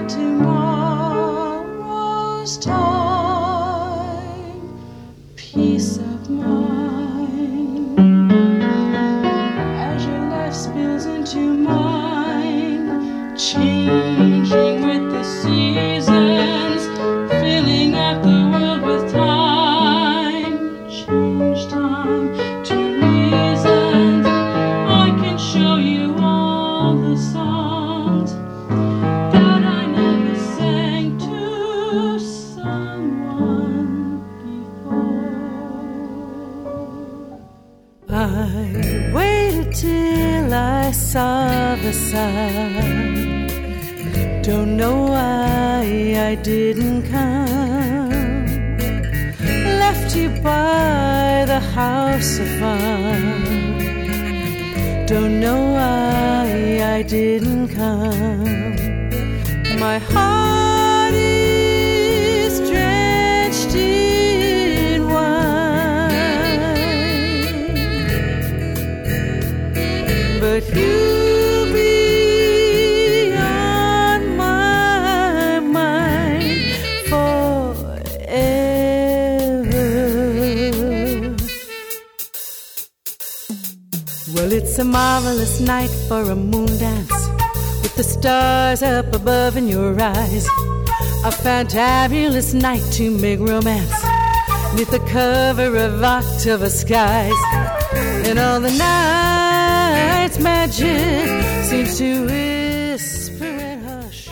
about tomorrow's time, peace of mind. As your life spills into mine, changing with the seasons, filling up the world with time. Change time to reasons. I can show you all the songs that I never sang to someone before. I waited till I saw the sun. Don't know why I didn't come. Left you by the house of fun. Don't know why I didn't come. My heart is drenched in wine, but you'll be on my mind forever. Well, it's a marvelous night for a moon dance, with the stars up above in your eyes. A fantabulous night to make romance, neath the cover of October skies. And all the night's magic seems to whisper and hush.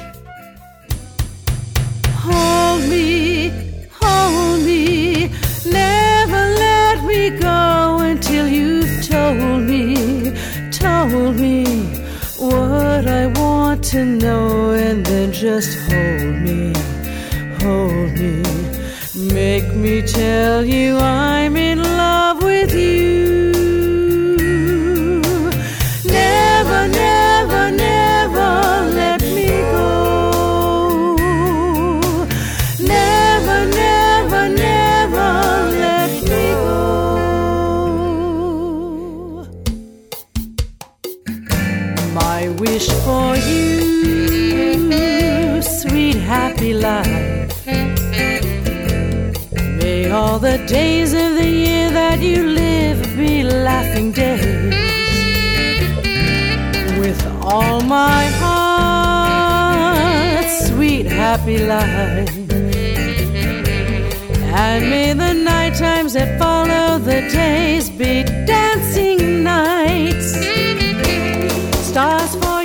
Hold me, never let me go until you've told me what I want to know, and then just hold me, make me tell you I'm in love with you. Never, never, never let me go. Never, never, never let me go. My wish for you, sweet happy life. May all the days of the year that you live be laughing days. With all my heart, sweet happy life. And may the night times that follow the days be dancing nights. Stars for